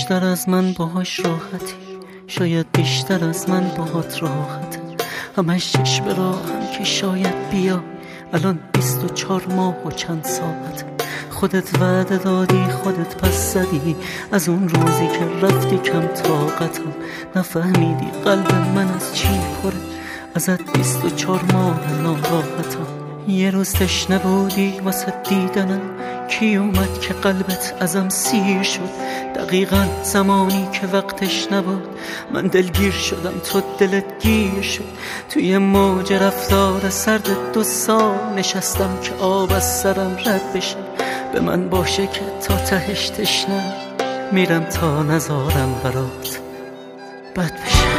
بیشتر از من باهاش راحتی، شاید بیشتر از من باهات راحته. همش چشم راهم که شاید بیا، الان 24 ماه و چند ساعته. خودت وعده دادی خودت پس زدی، از اون روزی که رفتی کم طاقتم. نفهمیدی قلب من از چی پره، ازت 24 ماه ناراحتم. یه روز تشنه بودی واسه دیدنم، کی اومد که قلبت ازم سیر شد؟ دقیقاً زمانی که وقتش نبود، من دلگیر شدم تو دلت گیر شد. توی موج رفتار سرد 2 سال نشستم که آب از سرم رد بشه. به من باشه که تا تهش تشنه میرم تا نزارم برات بد بشه.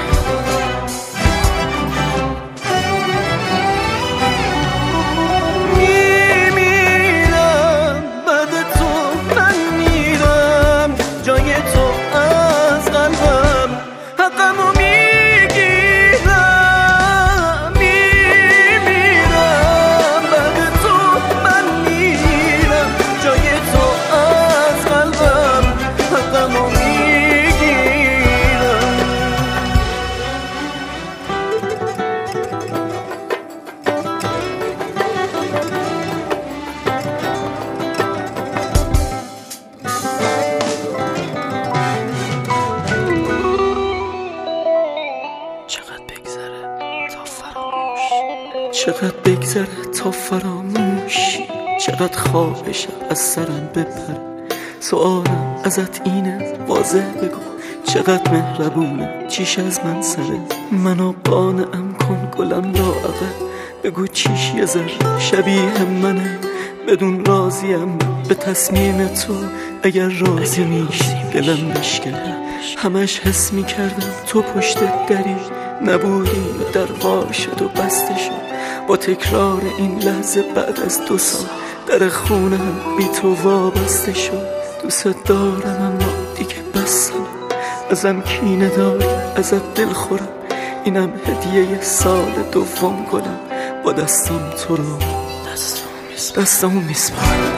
چقدر بگذره تا فراموشی، چقدر خواهشم از سرم بپره. سوالم ازت اینه واضح بگو، چقدر مهربونه چیش از من سره. منو قانعم کن گلم لاغه، بگو چیش یه ذره شبیه منه. بدون راضیم به تصمیم تو، اگر راضی میشی دلم بشکنه. همش حس میکردم تو پشت دری نبودی و در وا شد و بسته شد. با تکرار این لحظه بعد از 2 سال در خونم بی تو وابسته شد. دوست دارم اما دیگه بسم، ازم کینه داری ازت دل خورم. اینم هدیه سال 2 گلم، با دستم تو رو دستمو میسپارم.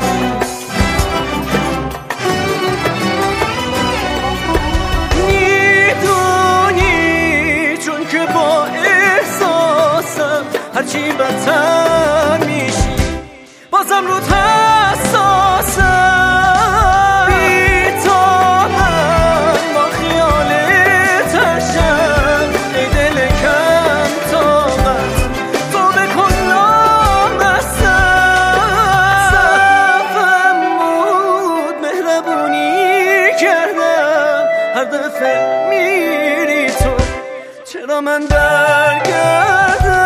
هرچی بدتر میشی بازم رو حساسم. بی تو من با خیالت هرشم، ای دل کم طاقت تو بکن نامستم. صفم بود مهربونی کردم، هر دفعه میری تو چرا من برگردم.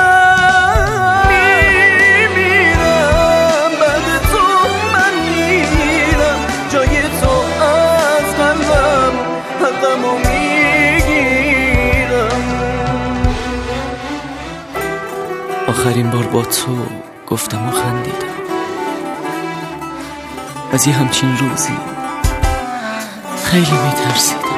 آخرین بار با تو گفتم و خندیدم، از یه همچین روزی خیلی میترسیدم.